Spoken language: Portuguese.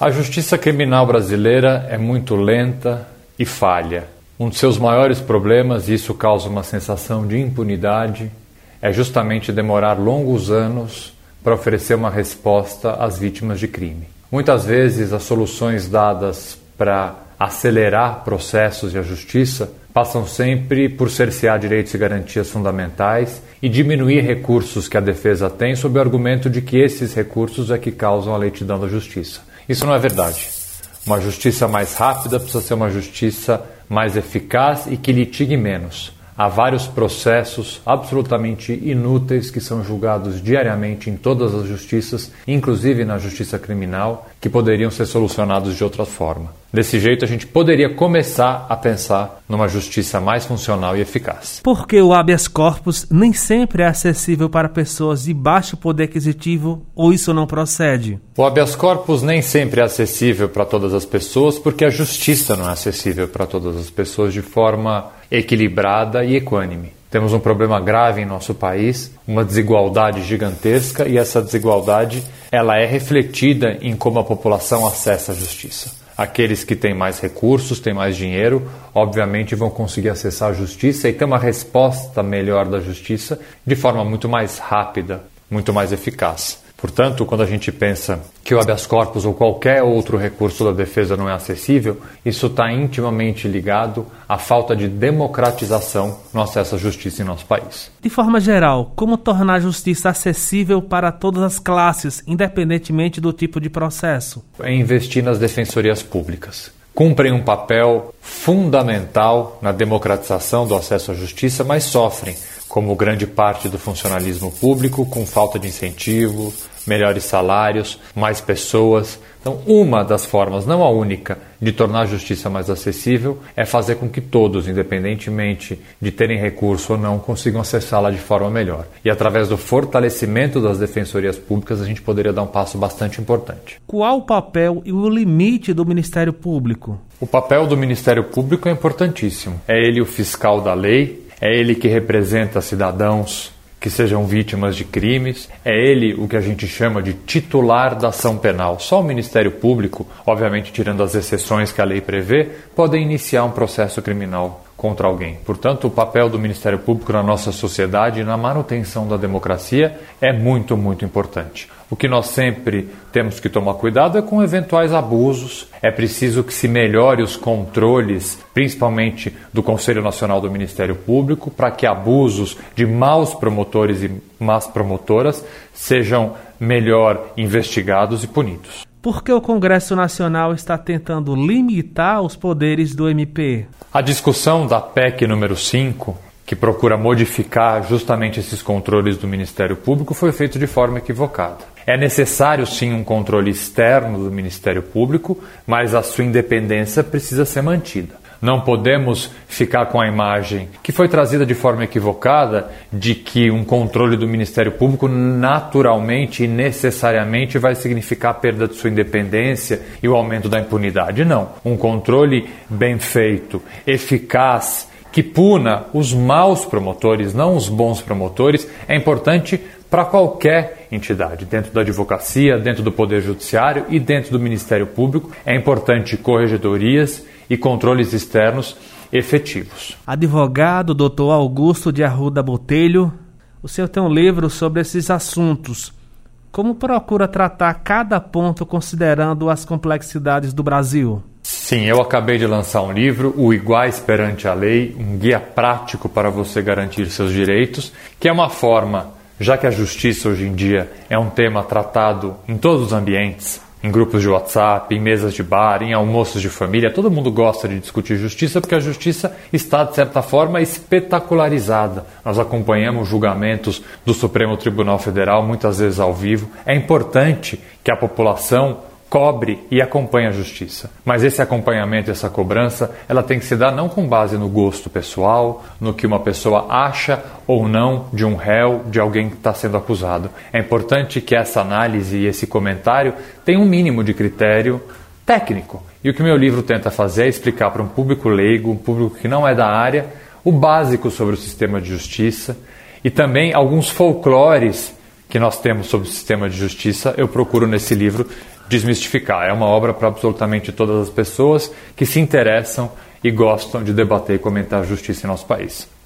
A justiça criminal brasileira é muito lenta e falha. Um dos seus maiores problemas, e isso causa uma sensação de impunidade, é justamente demorar longos anos para oferecer uma resposta às vítimas de crime. Muitas vezes as soluções dadas para acelerar processos e a justiça passam sempre por cercear direitos e garantias fundamentais e diminuir recursos que a defesa tem sob o argumento de que esses recursos é que causam a lentidão da justiça. Isso não é verdade. Uma justiça mais rápida precisa ser uma justiça mais eficaz e que litigue menos. Há vários processos absolutamente inúteis que são julgados diariamente em todas as justiças, inclusive na justiça criminal, que poderiam ser solucionados de outra forma. Desse jeito, a gente poderia começar a pensar numa justiça mais funcional e eficaz. Porque o habeas corpus nem sempre é acessível para pessoas de baixo poder aquisitivo, ou isso não procede? O habeas corpus nem sempre é acessível para todas as pessoas, porque a justiça não é acessível para todas as pessoas de forma equilibrada e equânime. Temos um problema grave em nosso país, uma desigualdade gigantesca, e essa desigualdade ela é refletida em como a população acessa a justiça. Aqueles que têm mais recursos, têm mais dinheiro, obviamente vão conseguir acessar a justiça e ter uma resposta melhor da justiça de forma muito mais rápida, muito mais eficaz. Portanto, quando a gente pensa que o habeas corpus ou qualquer outro recurso da defesa não é acessível, isso está intimamente ligado à falta de democratização no acesso à justiça em nosso país. De forma geral, como tornar a justiça acessível para todas as classes, independentemente do tipo de processo? É investir nas defensorias públicas. Cumprem um papel fundamental na democratização do acesso à justiça, mas sofrem, como grande parte do funcionalismo público, com falta de incentivo, melhores salários, mais pessoas. Então, uma das formas, não a única, de tornar a justiça mais acessível é fazer com que todos, independentemente de terem recurso ou não, consigam acessá-la de forma melhor. E através do fortalecimento das defensorias públicas, a gente poderia dar um passo bastante importante. Qual o papel e o limite do Ministério Público? O papel do Ministério Público é importantíssimo. É ele o fiscal da lei, é ele que representa cidadãos que sejam vítimas de crimes, é ele o que a gente chama de titular da ação penal. Só o Ministério Público, obviamente tirando as exceções que a lei prevê, pode iniciar um processo criminal contra alguém. Portanto, o papel do Ministério Público na nossa sociedade e na manutenção da democracia é muito, muito importante. O que nós sempre temos que tomar cuidado é com eventuais abusos. É preciso que se melhore os controles, principalmente do Conselho Nacional do Ministério Público, para que abusos de maus promotores e más promotoras sejam melhor investigados e punidos. Por que o Congresso Nacional está tentando limitar os poderes do MP? A discussão da PEC número 5, que procura modificar justamente esses controles do Ministério Público, foi feita de forma equivocada. É necessário, sim, um controle externo do Ministério Público, mas a sua independência precisa ser mantida. Não podemos ficar com a imagem que foi trazida de forma equivocada de que um controle do Ministério Público naturalmente e necessariamente vai significar a perda de sua independência e o aumento da impunidade. Não. Um controle bem feito, eficaz, que puna os maus promotores, não os bons promotores, é importante para qualquer entidade, dentro da advocacia, dentro do Poder Judiciário e dentro do Ministério Público. É importante corregedorias e controles externos efetivos. Advogado Dr. Augusto de Arruda Botelho, o senhor tem um livro sobre esses assuntos. Como procura tratar cada ponto considerando as complexidades do Brasil? Sim, eu acabei de lançar um livro, O Iguais Perante a Lei, um guia prático para você garantir seus direitos, que é uma forma, já que a justiça hoje em dia é um tema tratado em todos os ambientes, em grupos de WhatsApp, em mesas de bar, em almoços de família, todo mundo gosta de discutir justiça porque a justiça está, de certa forma, espetacularizada. Nós acompanhamos julgamentos do Supremo Tribunal Federal, muitas vezes ao vivo. É importante que a população cobre e acompanhe a justiça. Mas esse acompanhamento, essa cobrança, ela tem que se dar não com base no gosto pessoal, no que uma pessoa acha ou não de um réu, de alguém que está sendo acusado. É importante que essa análise e esse comentário tenham um mínimo de critério técnico. E o que o meu livro tenta fazer é explicar para um público leigo, um público que não é da área, o básico sobre o sistema de justiça e também alguns folclores que nós temos sobre o sistema de justiça, eu procuro nesse livro desmistificar. É uma obra para absolutamente todas as pessoas que se interessam e gostam de debater e comentar a justiça em nosso país.